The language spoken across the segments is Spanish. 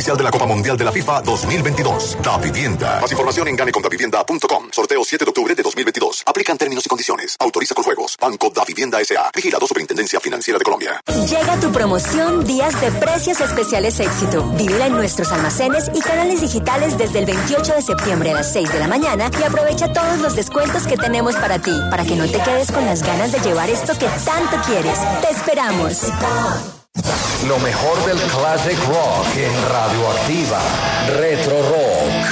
oficial de la Copa Mundial de la FIFA 2022. Da Vivienda. Más información en ganecondavivienda.com. Sorteo 7 de octubre de 2022. Aplican términos y condiciones. Autoriza con juegos. Banco Da Vivienda S.A. Vigilado Superintendencia Financiera de Colombia. Llega tu promoción Días de Precios Especiales Éxito. Vívela en nuestros almacenes y canales digitales desde el 28 de septiembre a las 6 de la mañana y aprovecha todos los descuentos que tenemos para ti, para que no te quedes con las ganas de llevar esto que tanto quieres. Te esperamos. Lo mejor del classic rock en Radioactiva. Retro Rock.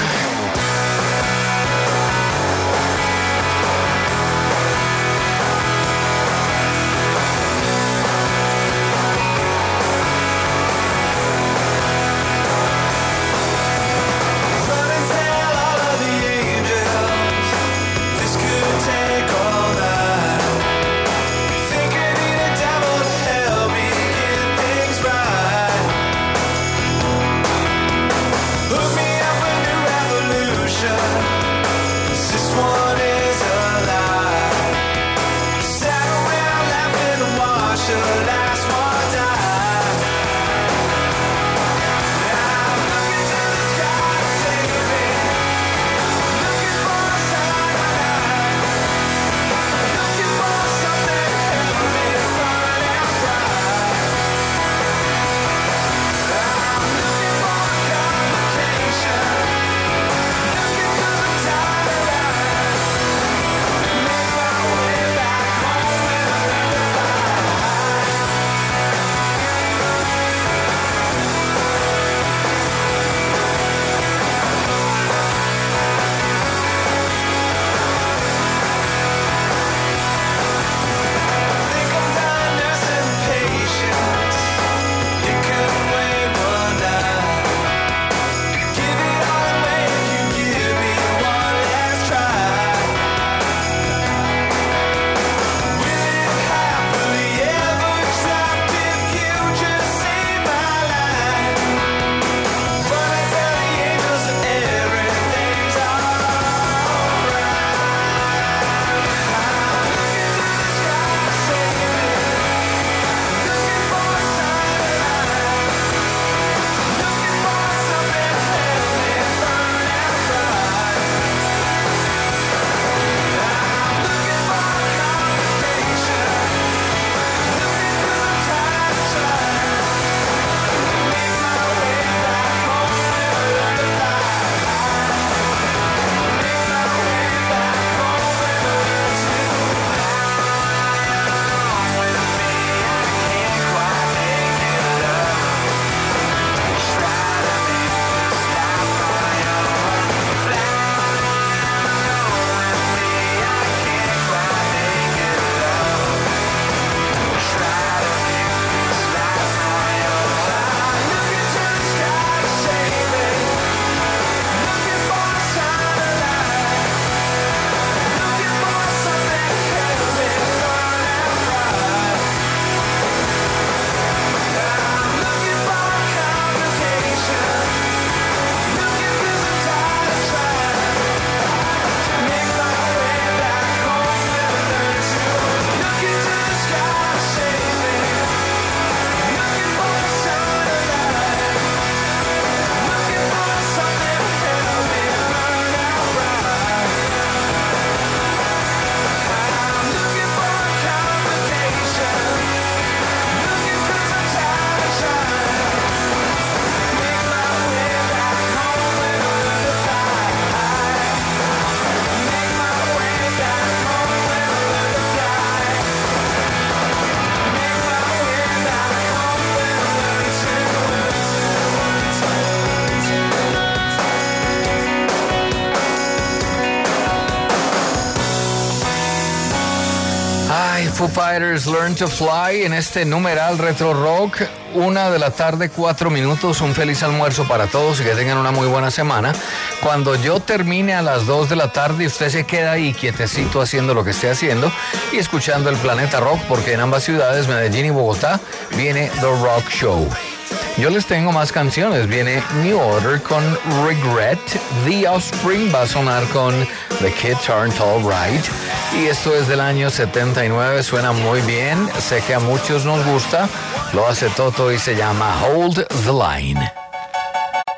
Foo Fighters, Learn to Fly, en este numeral Retro Rock, 1:00 4:04. Un feliz almuerzo para todos y que tengan una muy buena semana. Cuando yo termine a las 2:00, usted se queda ahí quietecito haciendo lo que esté haciendo y escuchando el Planeta Rock, porque en ambas ciudades, Medellín y Bogotá, viene The Rock Show. Yo les tengo más canciones. Viene New Order con Regret. The Offspring va a sonar con The Kids Aren't All Right. Y esto es del año 79. Suena muy bien. Sé que a muchos nos gusta. Lo hace Toto y se llama Hold the Line.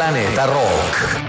Planeta Rock.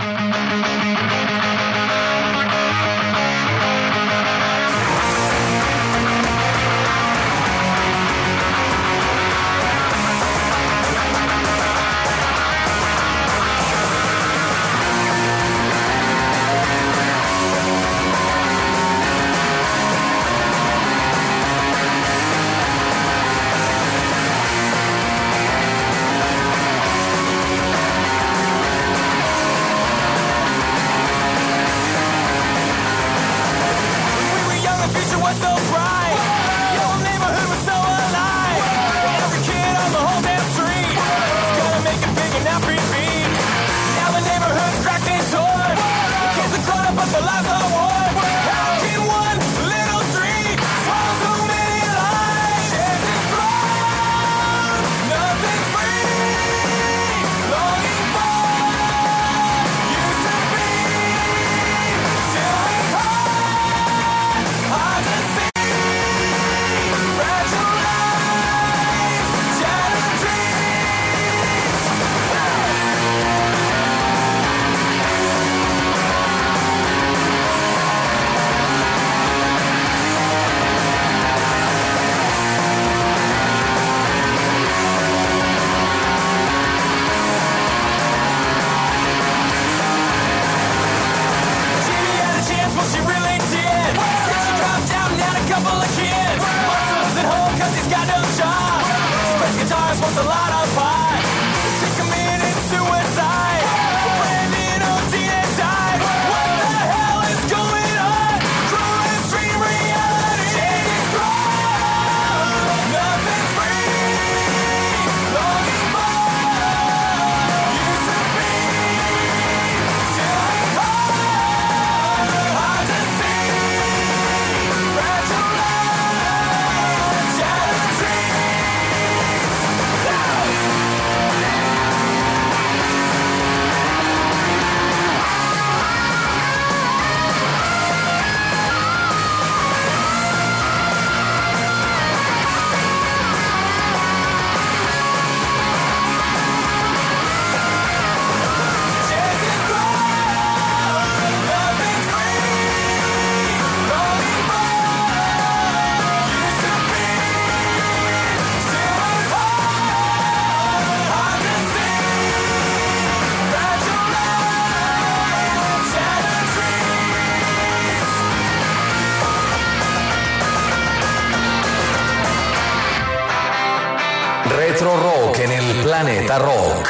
Retro Rock en el Planeta Rock.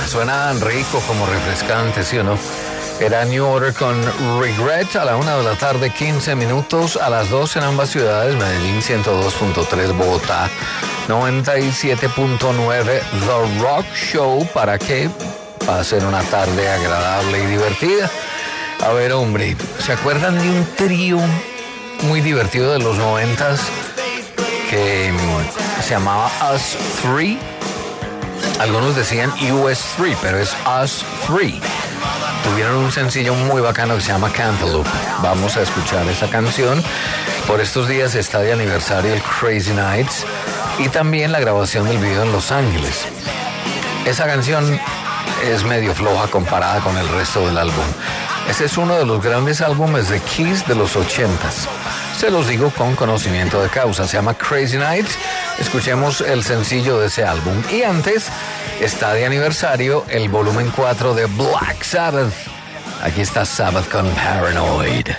suena rico, como refrescante, ¿sí o no? Era New Order con Regret a la 1 de la tarde, 15 minutos, a las 2 en ambas ciudades, Medellín 102.3, Bogotá 97.9, The Rock Show, para que pasen una tarde agradable y divertida. A ver, hombre, ¿se acuerdan de un trío muy divertido de los 90s que se llamaba Us 3? Algunos decían US3, pero es Us 3. Tuvieron un sencillo muy bacano que se llama Cantaloupe. Vamos a escuchar esa canción. Por estos días está de aniversario el Crazy Nights y también la grabación del video en Los Ángeles. Esa canción es medio floja comparada con el resto del álbum. Ese es uno de los grandes álbumes de Kiss de los 80s. Se los digo con conocimiento de causa. Se llama Crazy Nights. Escuchemos el sencillo de ese álbum. Y antes está de aniversario el volumen 4 de Black Sabbath. Aquí está Sabbath con Paranoid.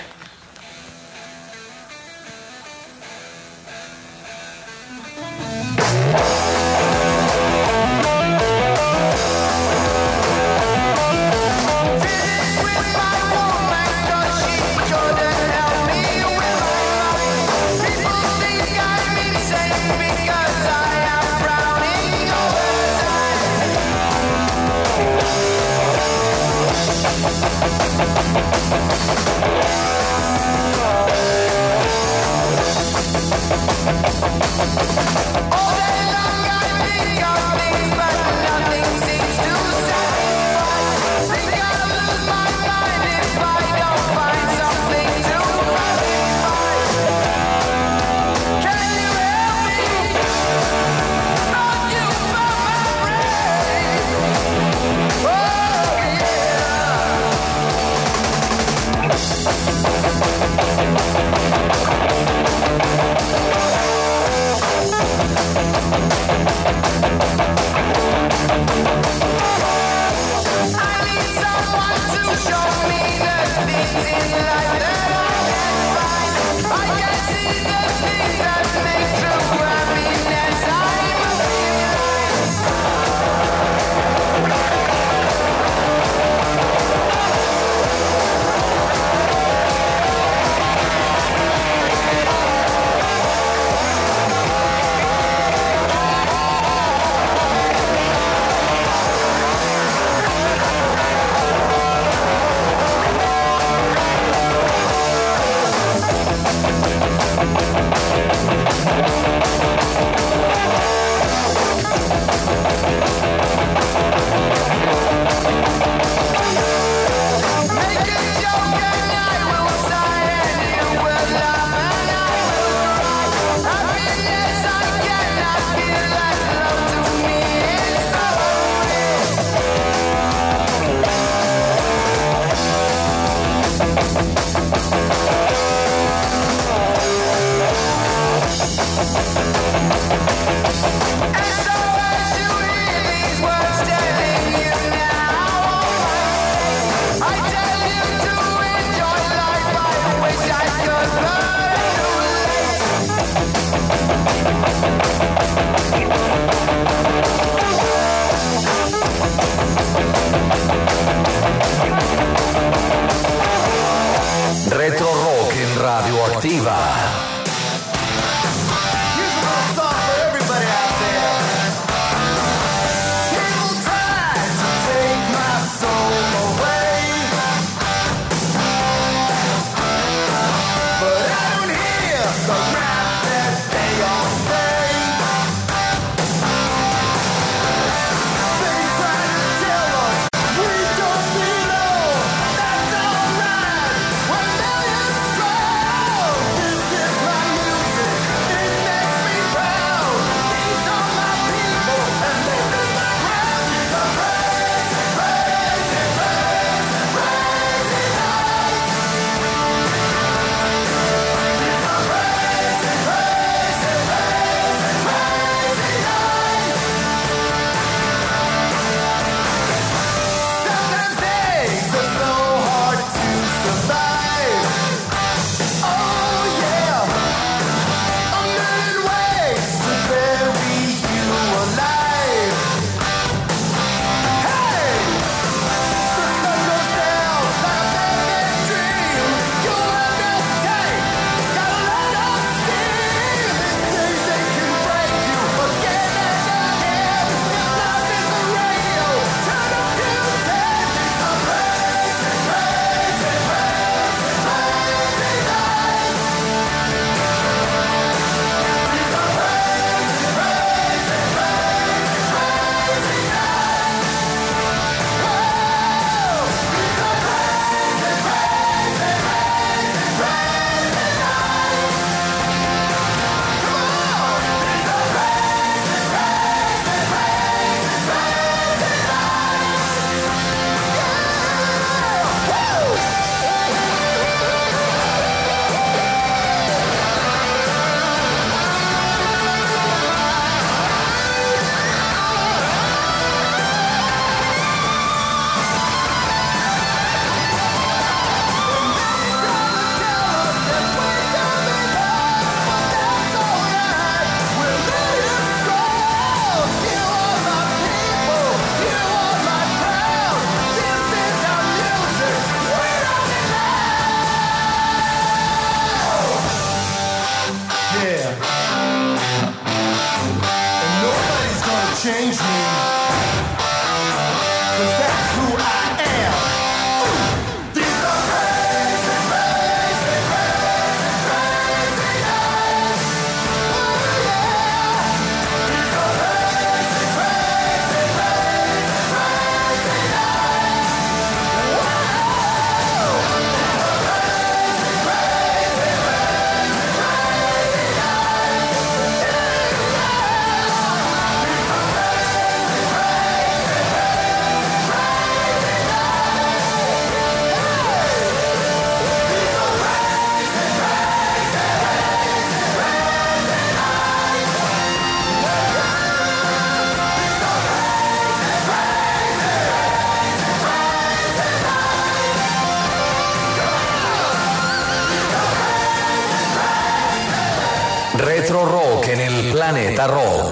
Planeta Rock.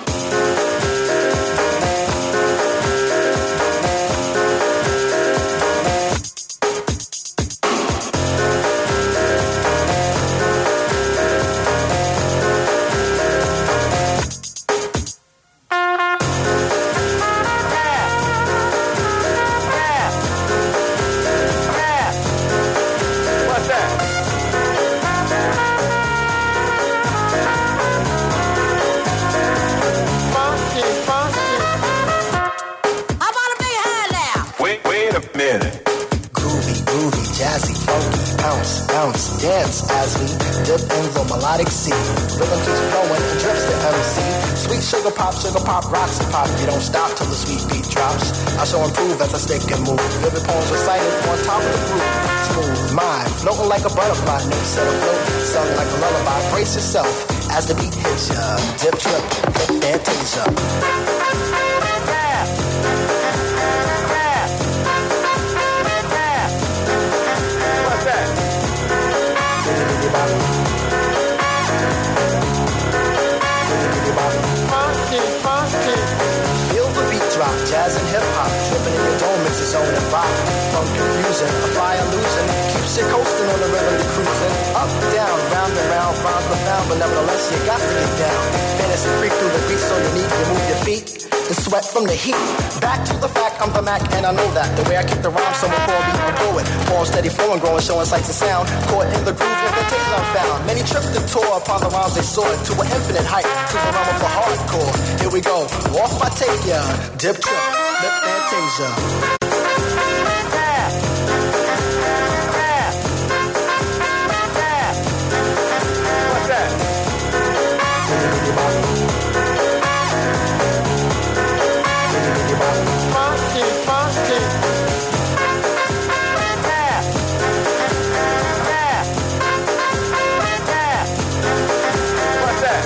Dance as we dip in the melodic sea. Rhythm keeps flowing and drips the MC. Sweet sugar pop, rocks and pop. You don't stop till the sweet beat drops. I shall improve as I stick and move. Vivid poems recited on top of the groove. Smooth mind, floating like a butterfly. No set afloat, sung like a lullaby. Brace yourself as the beat hits ya. Dip, trip, flip, fantasia. Feel the beat drop, jazz and hip-hop, tripping in your dome, it's its own and rock. Funk confusion, a fly illusion, keeps you coasting on the rhythm you're cruising. Up, down, round and round, rhymes profound, but nevertheless you got to get down. Fantasy freak through the beat, so unique, you move your feet. The sweat from the heat. Back to the fact, I'm the Mac, and I know that. The way I kick the rhyme, someone call me a poet. Form steady flowing, growing, showing sights and sound. Caught in the groove, invitation unfound. Many tripped and tore upon the rhymes they soared to an infinite height, to the realm of the hardcore. Here we go, off I take ya. Dip, trip, flip, fantasia. What's that? Funky. What's that?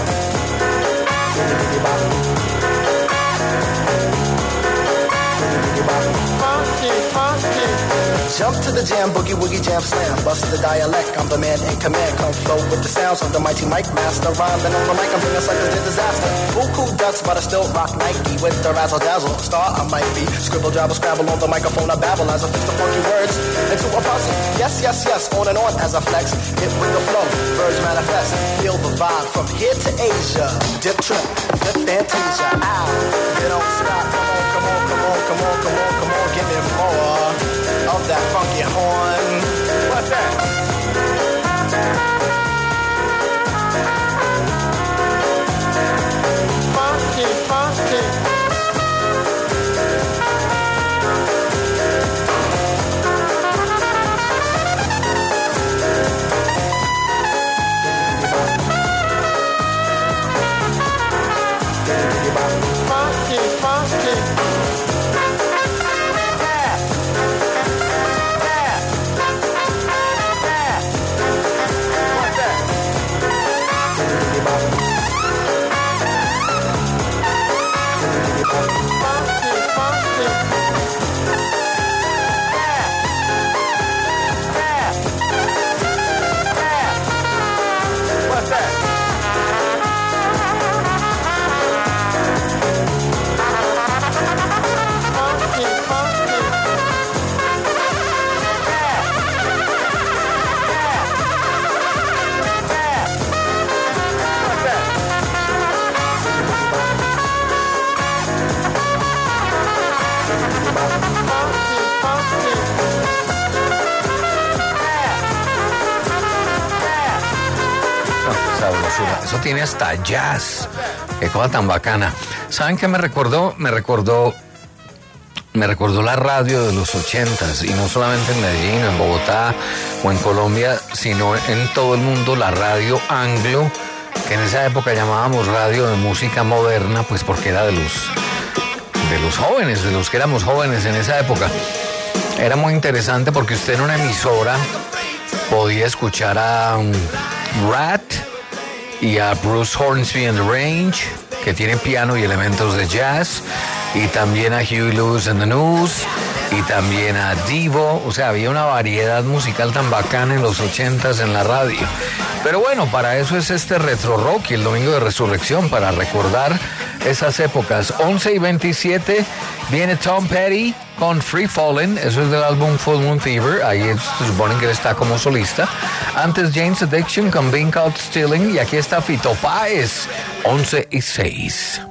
Funky. Jump to the jam, boogie woogie jam slam. Bust the dialect, I'm the man in command. Come flow with the sounds of the mighty mic master. Rhyming on the mic, I'm bringing suckers to disaster. Buku ducks, but I still rock Nike with the razzle dazzle. Star I might be. Scribble, jabble, scrabble on the microphone. I babble as I fix the funky words into a puzzle. Yes. On and on as I flex. Hit with the flow, birds manifest. Feel the vibe from here to Asia. Dip, trip, flip, fantasia. Ow, you don't stop. Come on, give me more of that funky horn. What's that? Funky. Eso tiene hasta jazz. Qué cosa tan bacana. ¿Saben qué me recordó? Me recordó la radio de los 80s, y no solamente en Medellín, en Bogotá o en Colombia, sino en todo el mundo, la radio anglo, que en esa época llamábamos radio de música moderna, pues porque era de los jóvenes, de los que éramos jóvenes en esa época. Era muy interesante porque usted en una emisora podía escuchar a Rat y a Bruce Hornsby and the Range, que tiene piano y elementos de jazz, y también a Huey Lewis and the News, y también a Divo. O sea, había una variedad musical tan bacana en los 80s en la radio. Pero bueno, para eso es este Retro Rock y el Domingo de Resurrección, para recordar esas épocas. 11:27 viene Tom Petty con Free Fallin', eso es del álbum Full Moon Fever, ahí se supone que él está como solista. Antes Jane's Addiction con Being Caught Stealing, y aquí está Fito Páez, 11:06.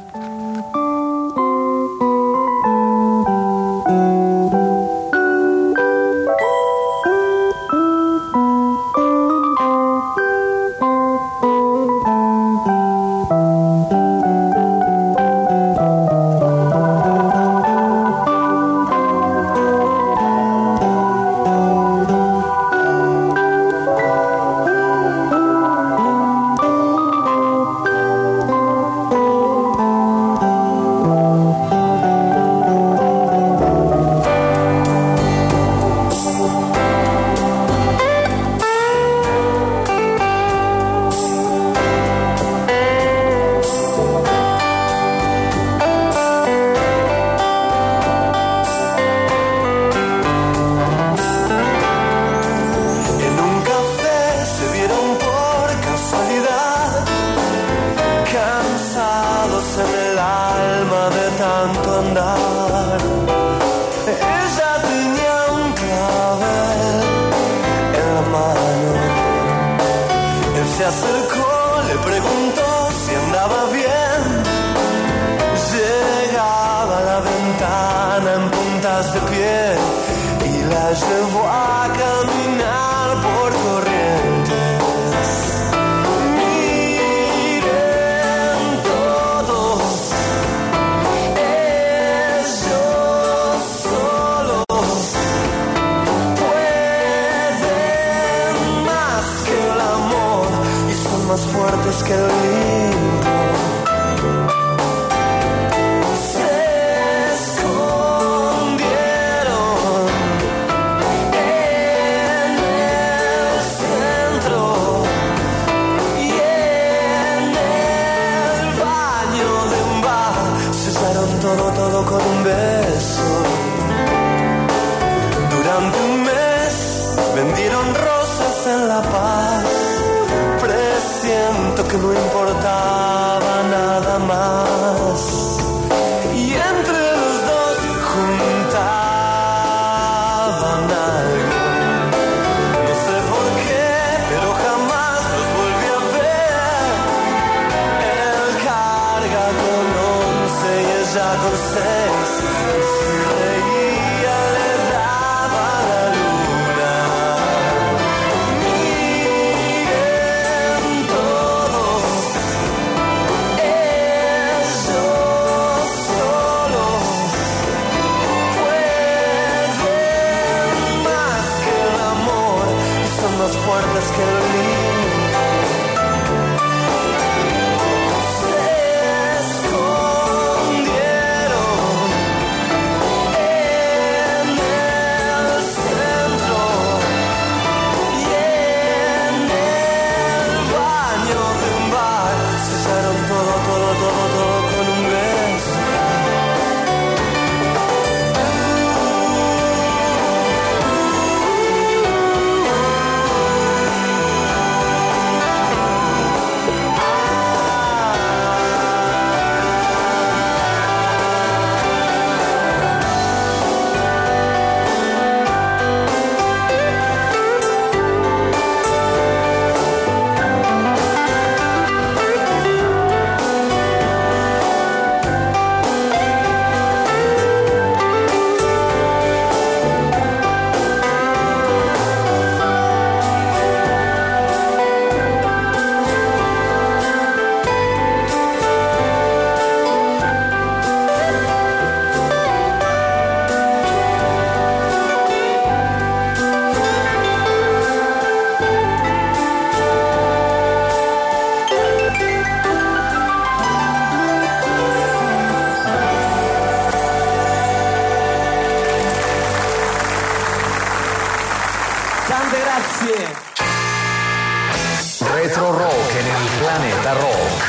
Retro Rock en el Planeta Rock.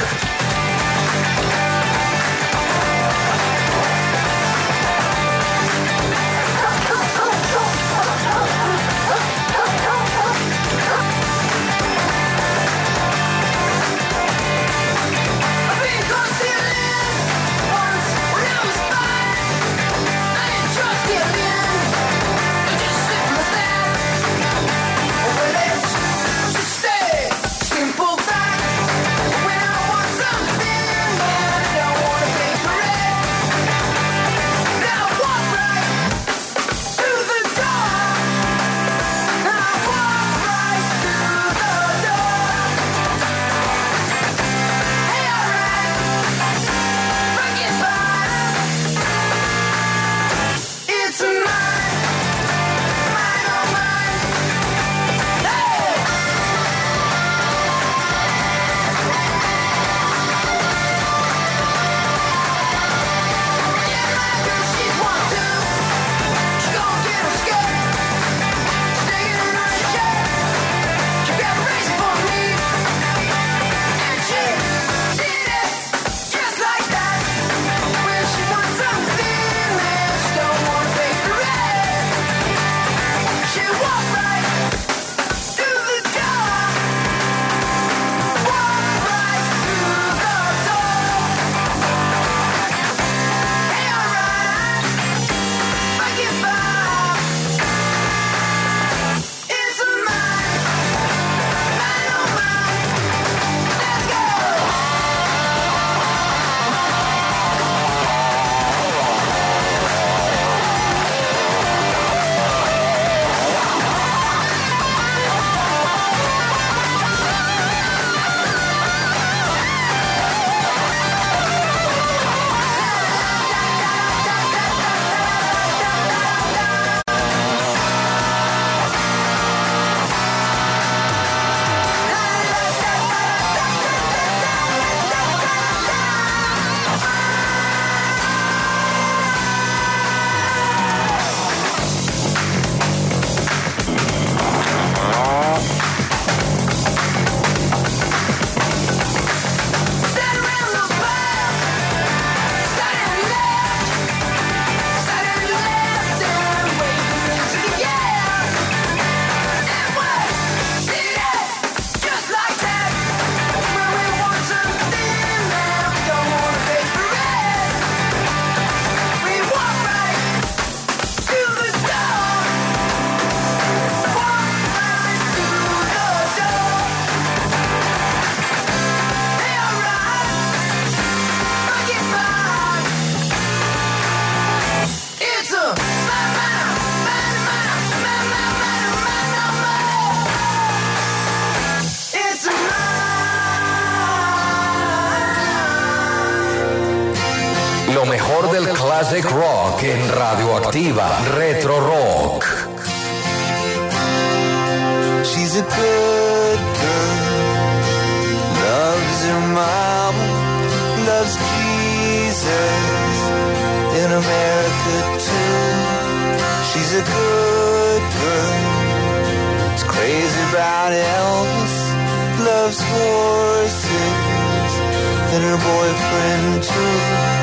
Lo mejor del classic rock en Radioactiva Retro Rock. She's a good girl, loves her mama, loves Jesus in America too. She's a good girl, is crazy about Elvis, loves horses and her boyfriend too.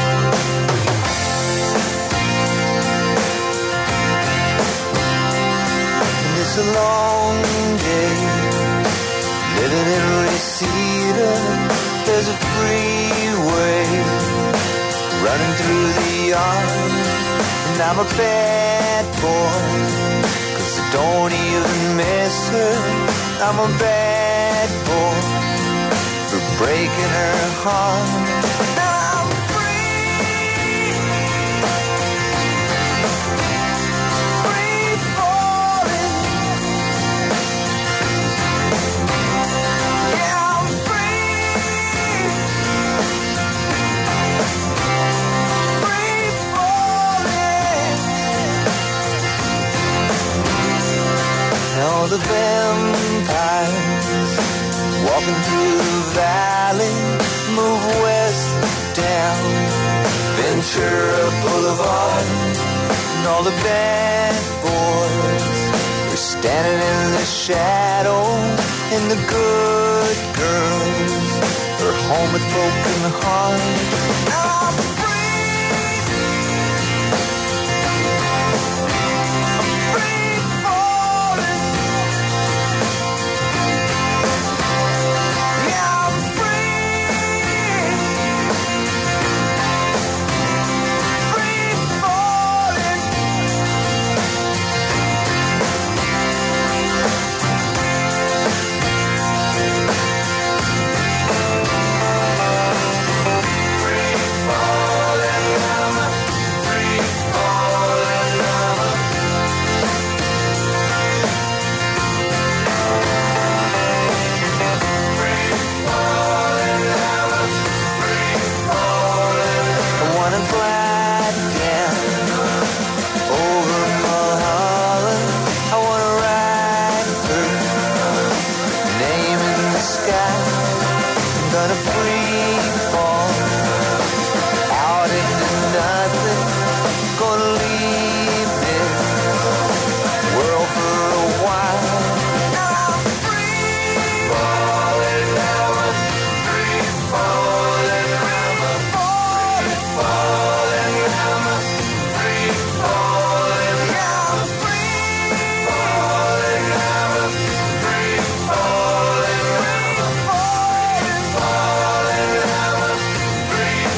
And it's a long day living in Reseda. There's a freeway running through the yard, and I'm a bad boy, 'cause I don't even miss her. I'm a bad boy for breaking her heart. I'm free, free falling. Yeah, I'm free, free falling. Now the vampires walking through the valley move west down Ventura Boulevard, and all the bad boys are standing in the shadow, and the good girls are home with broken hearts. I'm free, I'm free falling. Yeah, I'm free, free falling. Free falling, I'm free falling, I'm free falling, I'm free falling. I wanna glide down over Mulholland. I wanna write her name in the sky. I'm gonna free fall out into nothing. Gonna leave this world for a while. I'm free falling, I'm free falling, I'm free falling, I'm free falling, yeah, I'm free falling, I'm free falling, I'm free falling, I'm free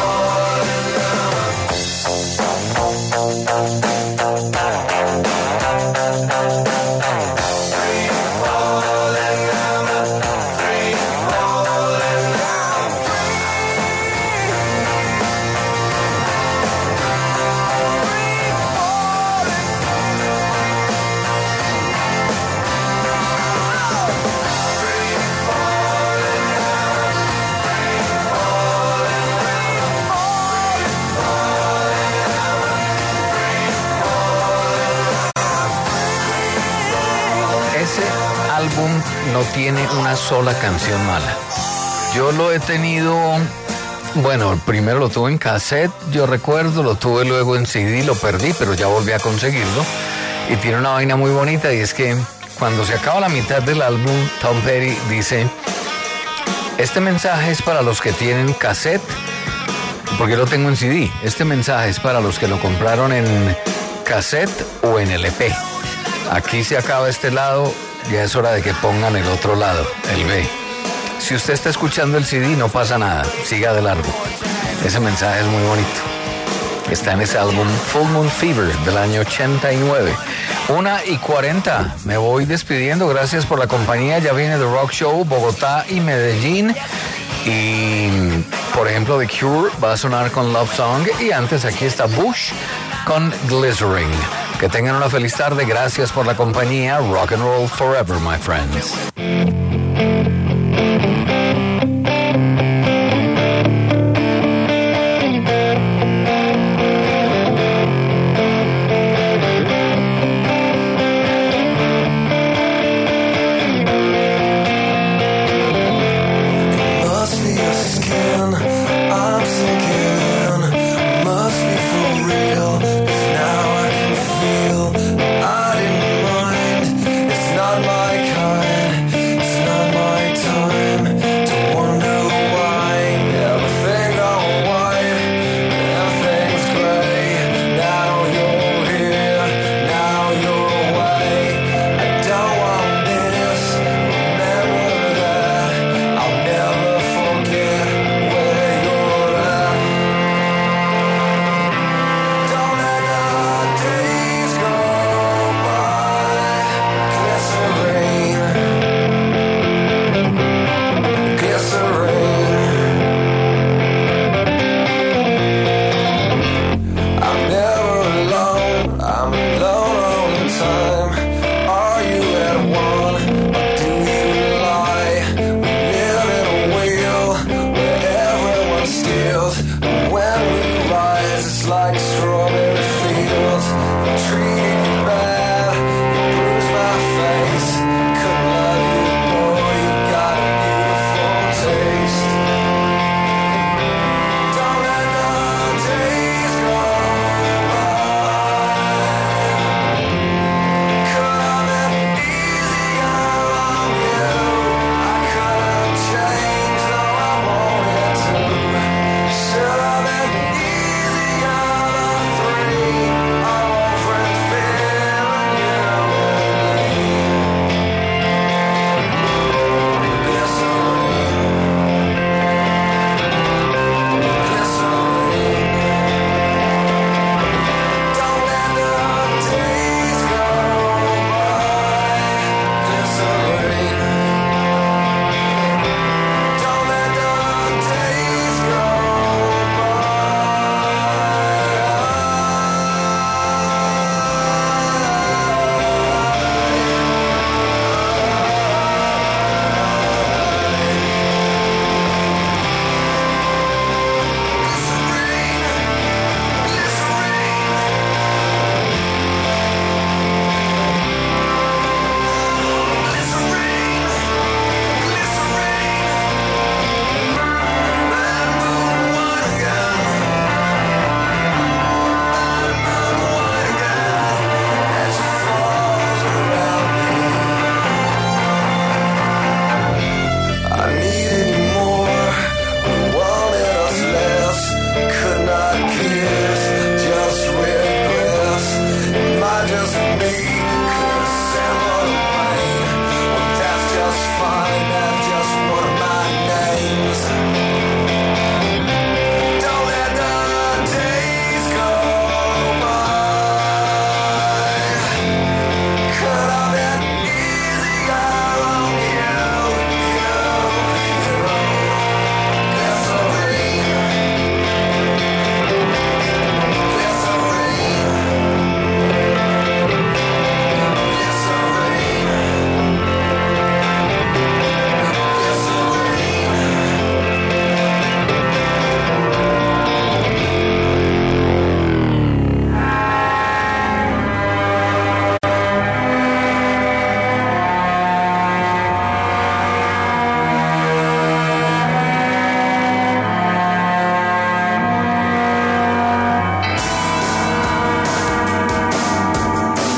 Ese álbum no tiene una sola canción mala. Yo lo he tenido, bueno, primero lo tuve en cassette, yo recuerdo, lo tuve luego en CD, lo perdí, pero ya volví a conseguirlo. Y tiene una vaina muy bonita, y es que cuando se acaba la mitad del álbum, Tom Petty dice: este mensaje es para los que tienen cassette, porque lo tengo en CD. Este mensaje es para los que lo compraron en cassette o en LP. Aquí se acaba este lado, ya es hora de que pongan el otro lado, el B. Si usted está escuchando el CD, no pasa nada, siga de largo. Ese mensaje es muy bonito. Está en ese álbum Full Moon Fever del año 89. 1:40. Me voy despidiendo. Gracias por la compañía. Ya viene The Rock Show, Bogotá y Medellín. Y, por ejemplo, The Cure va a sonar con Love Song. Y antes aquí está Bush con Glycerin. Que tengan una feliz tarde. Gracias por la compañía. Rock and roll forever, my friends.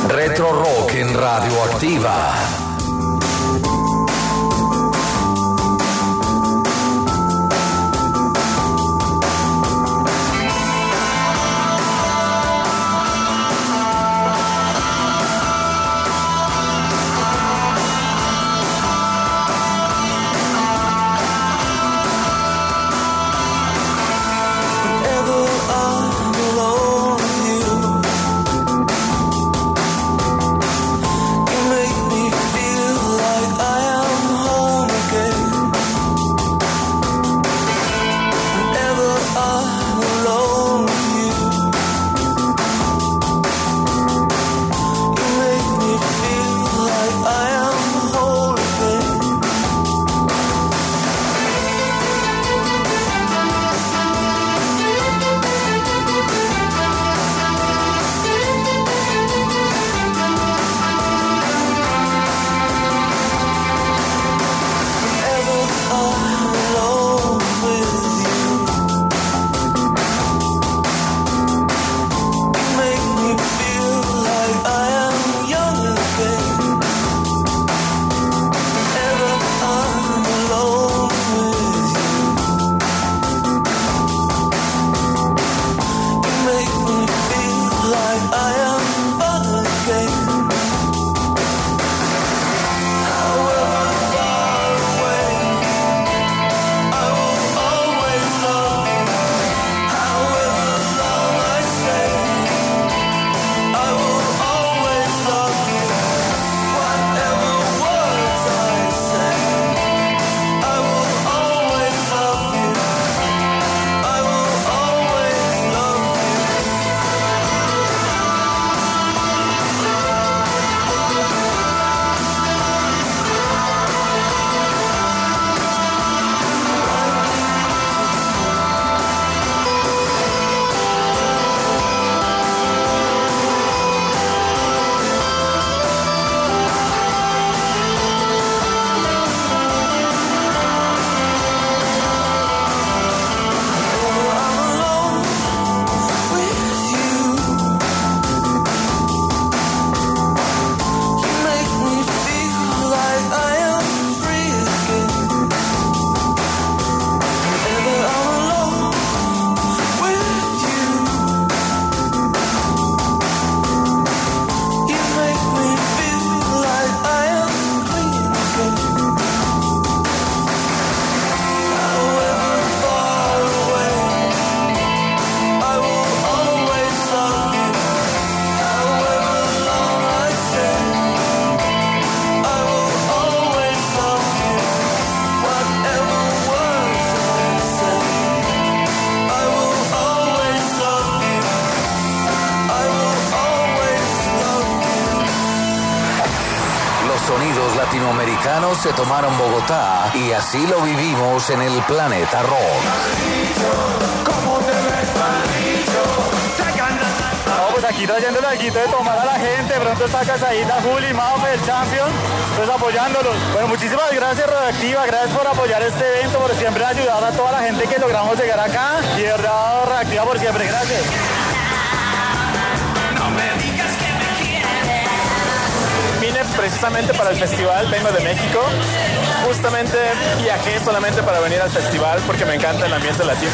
Retro Rock en Radioactiva. Latinoamericanos se tomaron Bogotá y así lo vivimos en el Planeta Rock. No, pues aquí trayendo el alguito de tomar a la gente, de pronto está Casadita, Juli, Mafe, el Champion, pues apoyándolos. Bueno, muchísimas gracias Radioactiva, gracias por apoyar este evento, por siempre ayudar a toda la gente que logramos llegar acá y de verdad Radioactiva por siempre, gracias. Vine precisamente para el festival, vengo de México, justamente viajé solamente para venir al festival porque me encanta el ambiente latino.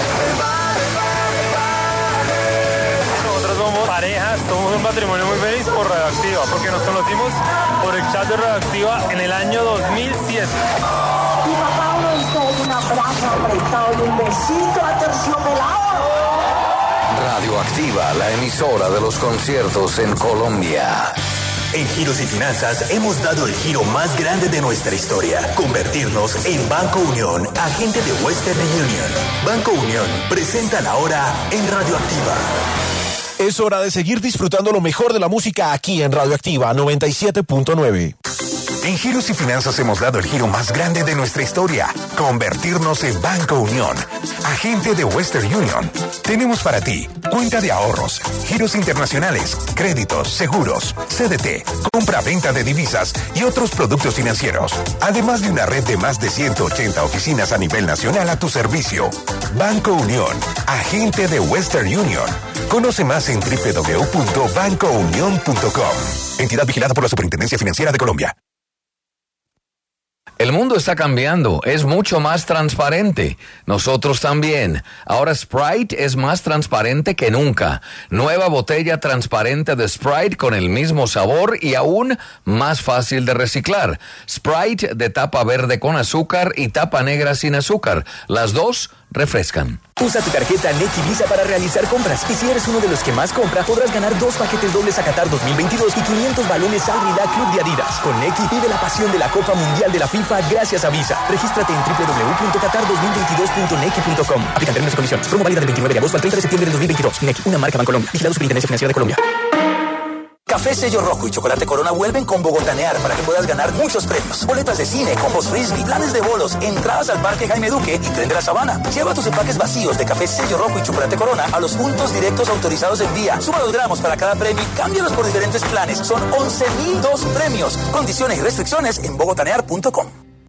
Nosotros somos pareja, somos un matrimonio muy feliz por Radioactiva, porque nos conocimos por el chat de Radioactiva en el año 2007. Y papá, uno de ustedes un abrazo apretado y un besito aterciopelado. Radioactiva, la emisora de los conciertos en Colombia. En Giros y Finanzas hemos dado el giro más grande de nuestra historia, convertirnos en Banco Unión, agente de Western Union. Banco Unión, presentan ahora en Radioactiva. Es hora de seguir disfrutando lo mejor de la música aquí en Radioactiva 97.9. En Giros y Finanzas hemos dado el giro más grande de nuestra historia, convertirnos en Banco Unión, agente de Western Union. Tenemos para ti cuenta de ahorros, giros internacionales, créditos, seguros, CDT, compra-venta de divisas y otros productos financieros. Además de una red de más de 180 oficinas a nivel nacional a tu servicio. Banco Unión, agente de Western Union. Conoce más en www.bancounion.com. Entidad vigilada por la Superintendencia Financiera de Colombia. El mundo está cambiando, es mucho más transparente. Nosotros también. Ahora Sprite es más transparente que nunca. Nueva botella transparente de Sprite con el mismo sabor y aún más fácil de reciclar. Sprite de tapa verde con azúcar y tapa negra sin azúcar. Las dos refrescan. Usa tu tarjeta Nequi Visa para realizar compras. Y si eres uno de los que más compra, podrás ganar 2 paquetes dobles a Qatar 2022 y 500 balones Al-Rida Club de Adidas. Con Nequi vive la pasión de la Copa Mundial de la FIFA gracias a Visa. Regístrate en www.qatar2022.nequi.com. Aplican términos y condiciones. Promo válida del 29 de agosto al 30 de septiembre del 2022. Nequi, una marca Bancolombia. Vigilado Superintendencia Financiera de Colombia. Café Sello Rojo y Chocolate Corona vuelven con Bogotanear para que puedas ganar muchos premios. Boletas de cine, combos frisbee, planes de bolos, entradas al Parque Jaime Duque y Tren de la Sabana. Lleva tus empaques vacíos de Café Sello Rojo y Chocolate Corona a los puntos directos autorizados en vía. Suma los gramos para cada premio y cámbialos por diferentes planes. Son 11,002 premios. Condiciones y restricciones en bogotanear.com.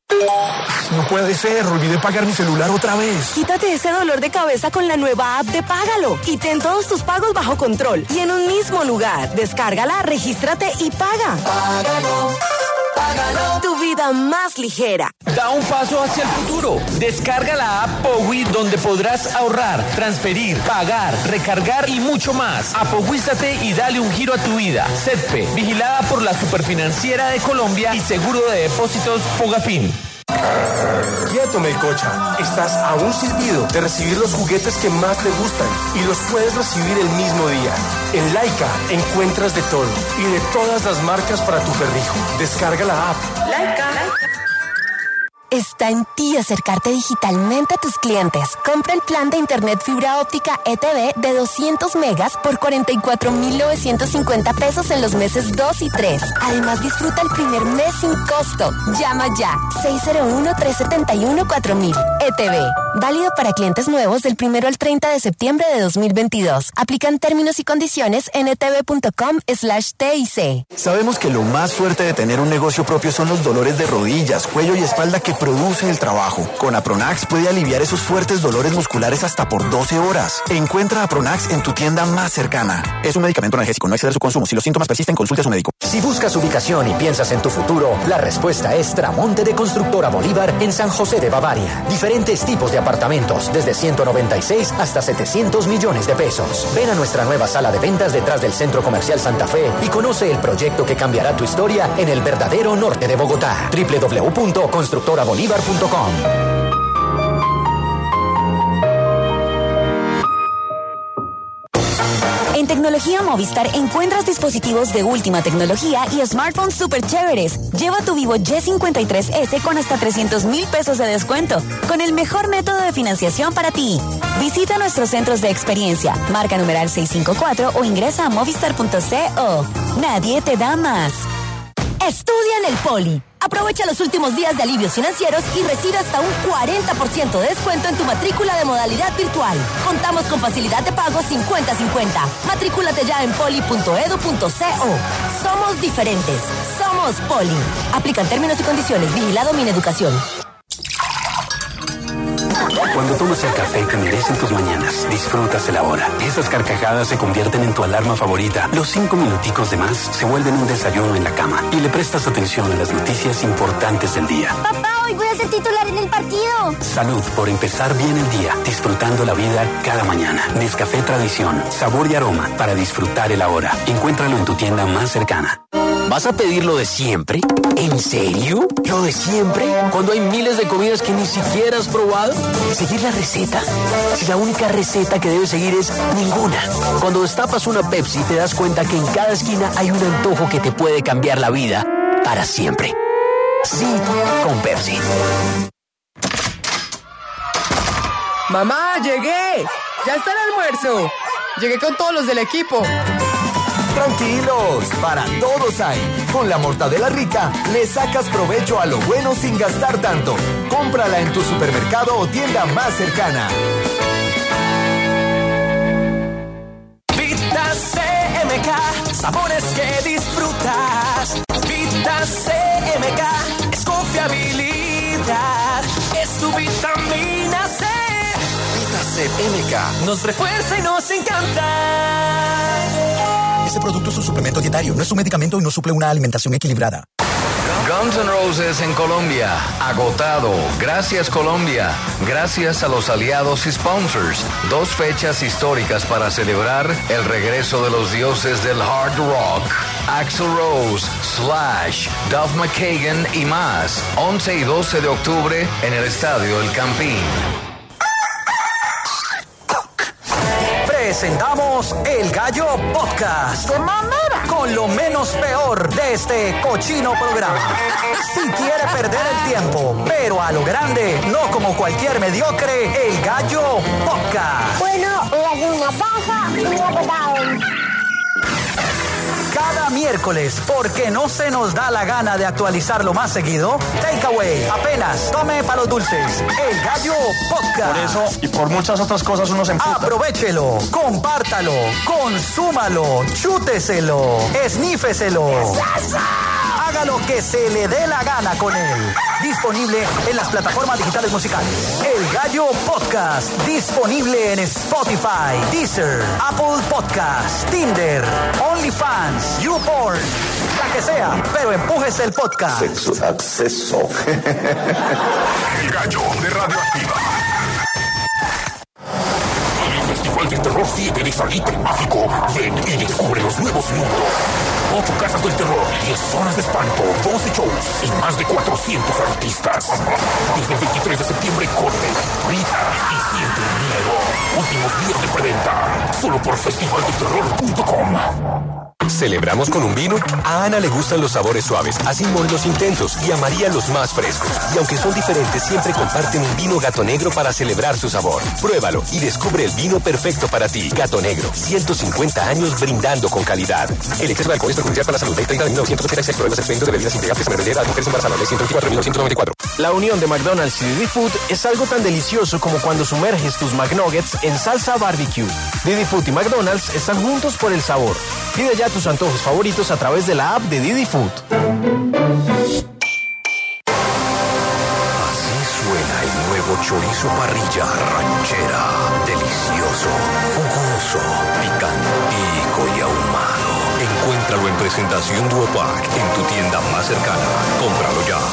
No puede ser, olvidé pagar mi celular otra vez. Quítate ese dolor de cabeza con la nueva app de Págalo y ten todos tus pagos bajo control y en un mismo lugar. Descárgala, regístrate y paga. Págalo, págalo. Tu vida más ligera. Da un paso hacia el futuro. Descarga la app Powi donde podrás ahorrar, transferir, pagar, recargar y mucho más. Apoguízate y dale un giro a tu vida. CETPE, vigilada por la Superfinanciera de Colombia y Seguro de Depósitos Fogafín. Quieto, Melcocha. Estás a un silbido de recibir los juguetes que más te gustan y los puedes recibir el mismo día. En Laika encuentras de todo y de todas las marcas para tu perrijo. Descarga la app. Laika. Está en ti acercarte digitalmente a tus clientes. Compra el plan de internet fibra óptica ETV de 200 megas por 44,950 pesos en los meses 2 y 3. Además, disfruta el primer mes sin costo. Llama ya. 601-371-4000. ETV. Válido para clientes nuevos del 1 al 30 de septiembre de 2022. Aplican términos y condiciones en etv.com/TIC. Sabemos que lo más fuerte de tener un negocio propio son los dolores de rodillas, cuello y espalda que produce el trabajo. Con Apronax puede aliviar esos fuertes dolores musculares hasta por 12 horas. Encuentra Apronax en tu tienda más cercana. Es un medicamento analgésico, no exceder su consumo. Si los síntomas persisten, consulte a su médico. Si buscas ubicación y piensas en tu futuro, la respuesta es Tramonte de Constructora Bolívar en San José de Bavaria. Diferentes tipos de apartamentos, desde 196 hasta 700 millones de pesos. Ven a nuestra nueva sala de ventas detrás del Centro Comercial Santa Fe y conoce el proyecto que cambiará tu historia en el verdadero norte de Bogotá. www.constructorabolívar.com. En Tecnología Movistar encuentras dispositivos de última tecnología y smartphones súper chéveres. Lleva tu Vivo Y53S con hasta 300,000 pesos de descuento, con el mejor método de financiación para ti. Visita nuestros centros de experiencia, marca numeral 654 o ingresa a movistar.co. Nadie te da más. Estudia en el Poli. Aprovecha los últimos días de alivios financieros y recibe hasta un 40% de descuento en tu matrícula de modalidad virtual. Contamos con facilidad de pago 50-50. Matrículate ya en poli.edu.co. Somos diferentes. Somos Poli. Aplican términos y condiciones. Vigilado Mineducación. Cuando tomas el café que merecen tus mañanas, disfrutas el ahora. Esas carcajadas se convierten en tu alarma favorita. Los 5 minuticos de más se vuelven un desayuno en la cama. Y le prestas atención a las noticias importantes del día. Papá, hoy voy a ser titular en el partido. Salud por empezar bien el día, disfrutando la vida cada mañana. Nescafé Tradición, sabor y aroma para disfrutar el ahora. Encuéntralo en tu tienda más cercana. ¿Vas a pedir lo de siempre? ¿En serio? ¿Lo de siempre? Cuando hay miles de comidas que ni siquiera has probado. ¿Seguir la receta? Si la única receta que debes seguir es ninguna. Cuando destapas una Pepsi te das cuenta que en cada esquina hay un antojo que te puede cambiar la vida para siempre. Sí, con Pepsi. Mamá, llegué. Ya está el almuerzo. Llegué con todos los del equipo. Tranquilos, para todos hay. Con la mortadela rica, le sacas provecho a lo bueno sin gastar tanto. Cómprala en tu supermercado o tienda más cercana. Vita CMK, sabores que disfrutas. Vita CMK, es confiabilidad, es tu vitamina C. CMK nos refuerza y nos encanta. Este producto es un suplemento dietario, no es un medicamento y no suple una alimentación equilibrada. Guns N' Roses en Colombia, agotado. Gracias Colombia, gracias a los aliados y sponsors. 2 fechas históricas para celebrar el regreso de los dioses del hard rock. Axl Rose, Slash, Duff McKagan y más. 11 y 12 de octubre en el Estadio El Campín. Presentamos El Gallo Podcast. ¡Qué mamera! Con lo menos peor de este cochino programa. Si quiere perder el tiempo, pero a lo grande, no como cualquier mediocre, El Gallo Podcast. Bueno, voy a hacer una paja y una patada. Cada miércoles, porque no se nos da la gana de actualizarlo más seguido, Takeaway, apenas tome para los dulces, El Gallo Podcast. Por eso y por muchas otras cosas uno se emputa. Aprovechelo, compártalo, consúmalo, chúteselo, esnífeselo. Haga lo que se le dé la gana con él. Disponible en las plataformas digitales musicales. El Gallo Podcast, disponible en Spotify, Deezer, Apple Podcast, Tinder, OnlyFans, YouPorn, la que sea, pero empújese el podcast. Sexo, acceso. El Gallo de Radioactiva. El Festival del Terror 7 de Salitre Mágico. Ven y descubre los nuevos mundos. 8 casas del terror, 10 zonas de espanto, 12 shows y más de 400 artistas. Desde el 23 de septiembre corre, grita y siente el miedo. Últimos días de preventa, solo por festivaldelterror.com. ¿Celebramos con un vino? A Ana le gustan los sabores suaves, a Simón los intensos y a María los más frescos. Y aunque son diferentes, siempre comparten un vino Gato Negro para celebrar su sabor. Pruébalo y descubre el vino perfecto para ti. Gato Negro, 150 años brindando con calidad. El exceso de alcohol es perjudicial para la salud. Ley 30 de 1986, prohíbe los efectos de bebidas integrales menores de edad, mujeres embarazadas. Ley 124/1994. La unión de McDonald's y Didi Food es algo tan delicioso como cuando sumerges tus McNuggets en salsa barbecue. Didi Food y McDonald's están juntos por el sabor. Pide ya tus antojos favoritos a través de la app de Didi Food. Así suena el nuevo chorizo parrilla ranchera. Delicioso, jugoso, picantico y ahumado. Encuéntralo en presentación Duopac en tu tienda más cercana. Cómpralo ya.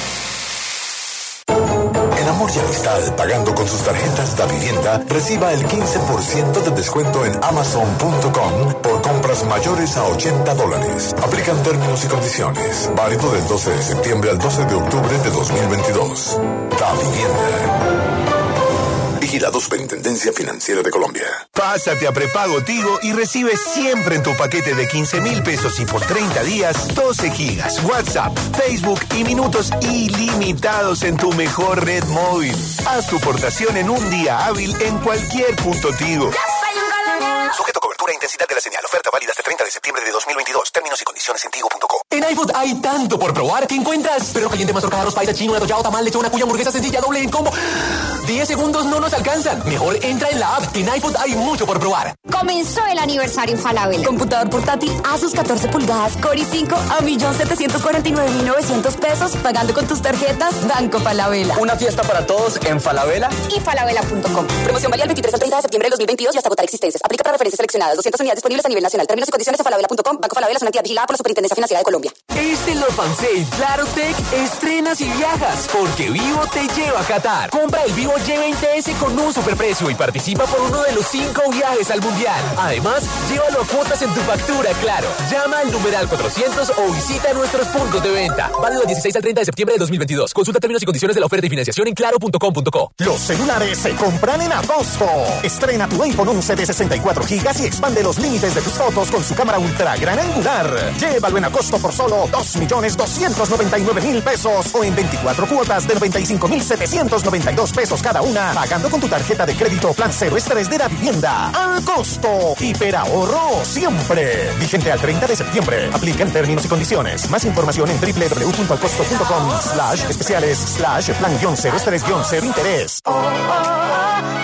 En Amor y Amistad, pagando con sus tarjetas Davivienda, reciba el 15% de descuento en Amazon.com por compras mayores a $80. Aplican términos y condiciones. Válido del 12 de septiembre al 12 de octubre de 2022. Davivienda. Vigilado Superintendencia Financiera de Colombia. Pásate a prepago Tigo y recibe siempre en tu paquete de 15,000 pesos y por 30 días 12 gigas, WhatsApp, Facebook y minutos ilimitados en tu mejor red móvil. Haz tu portación en un día hábil en cualquier punto Tigo. Sujeto a cobertura e intensidad de la señal. Oferta válida hasta 30 de septiembre de 2022. Términos y condiciones en tigo.co. En iFood hay tanto por probar que encuentras perro caliente, mazorca, arroz paisa, chino, atollado, tamal, lechón, cuya hamburguesa sencilla, doble en combo. 10 segundos no nos alcanzan. Mejor entra en la app, que en iFood hay mucho por probar. Comenzó el aniversario Falabella. Computador portátil Asus 14 pulgadas Core i5 a 1.749.900 pesos pagando con tus tarjetas Banco Falabella. Una fiesta para todos en Falabella Y falabella.com. Promoción válida del 23 al 30 de septiembre de 2022 y hasta agotar existencias. Aplica para referencias seleccionadas. 200 unidades disponibles a nivel nacional. Términos y condiciones en falabella.com. Banco Falabella es una entidad vigilada por la Superintendencia Financiera de Colombia. Este Love and Sale Claro Tech estrenas y viajas, porque Vivo te lleva a Qatar. Compra el Vivo Y20S con un superprecio y participa por uno de los 5 viajes al Mundial. Además, llévalo a cuotas en tu factura, Claro. Llama al numeral 400 o visita nuestros puntos de venta. Válido del 16 al 30 de septiembre de 2022. Consulta términos y condiciones de la oferta y financiación en claro.com.co. Los celulares se compran en agosto. Estrena tu iPhone 11 de 64 GB y expande los límites de tus fotos con su cámara ultra gran angular. Llévalo en agosto por solo solo 2.299.000 pesos o en 24 cuotas de 95.792 pesos cada una, pagando con tu tarjeta de crédito Plan Cero Estrés de la Vivienda. Al costo. Hiperahorro siempre. Vigente al 30 de septiembre. Aplica en términos y condiciones. Más información en www.alcosto.com/especiales/plan-0 estrés-0 interés.